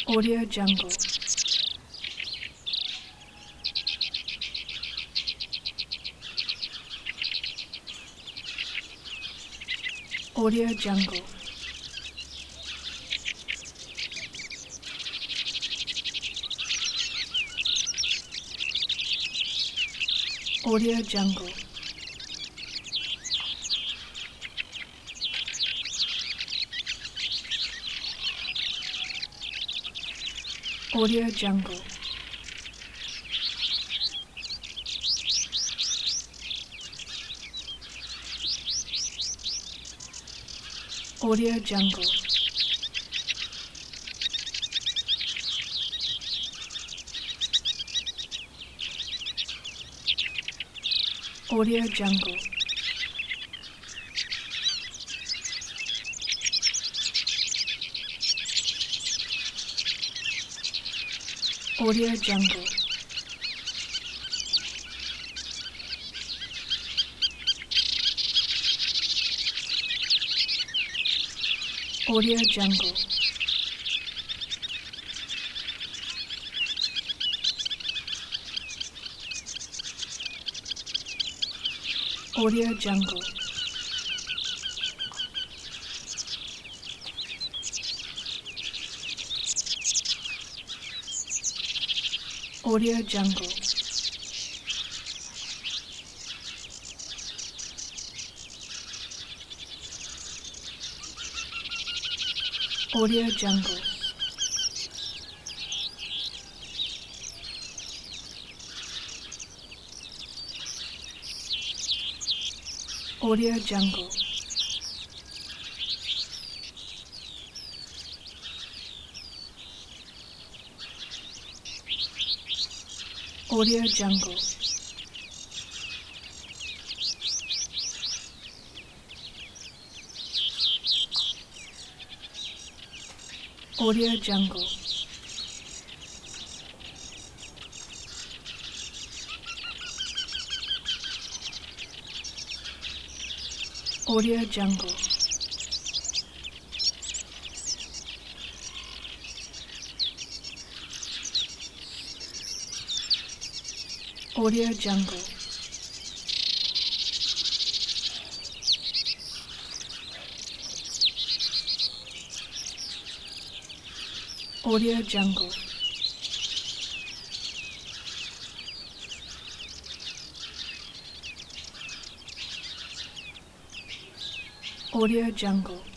Audio Jungle. Audio Jungle. Audio Jungle. Audio Jungle. Audio Jungle. Audio Jungle. Audio Jungle. Audio Jungle. Audio Jungle. Audio Jungle. Audio Jungle. Audio Jungle. Audio Jungle. Audio Jungle. Audio Jungle. Audio Jungle. Audio Jungle. Audio Jungle.